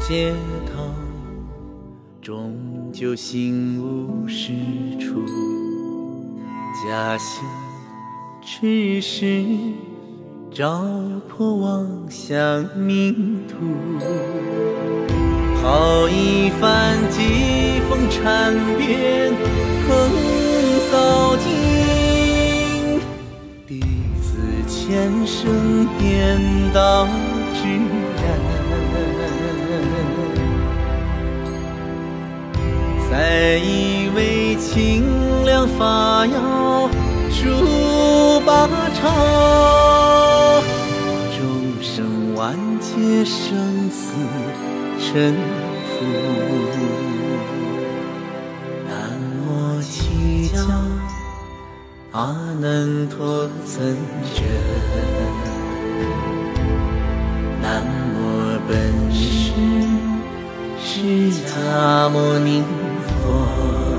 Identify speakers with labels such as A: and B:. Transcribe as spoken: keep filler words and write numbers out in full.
A: 街头，终究心无是处。家乡只是照破望向命途，好一番疾风缠边横扫尽，弟子前生颠倒之然。再以为清凉发摇数八朝，终生万劫生死沉浮。南无七教阿难陀尊者，南无本师释迦牟尼佛。